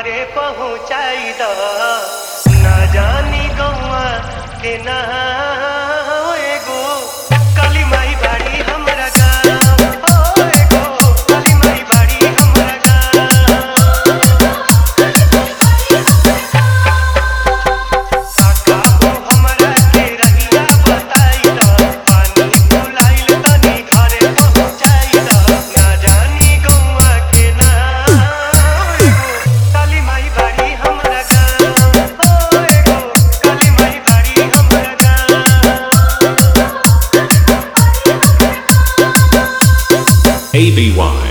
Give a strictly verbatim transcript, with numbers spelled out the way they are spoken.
घरे पहुँचाई द ना जानी गौआ के ना एगो काली माई बाड़ी हमरा गाँव ओ एगो काली माई बाड़ी हमरा गाँव काका हो हमरा के रहिया बताई द पानी भुलाइल तनी घरे पहुँचाई द ना जानी गौआ के ना एगो काली माई बाड़ी हमरा गाँव ओ एगो काली माई बाड़ी हमरा गाँव A B Y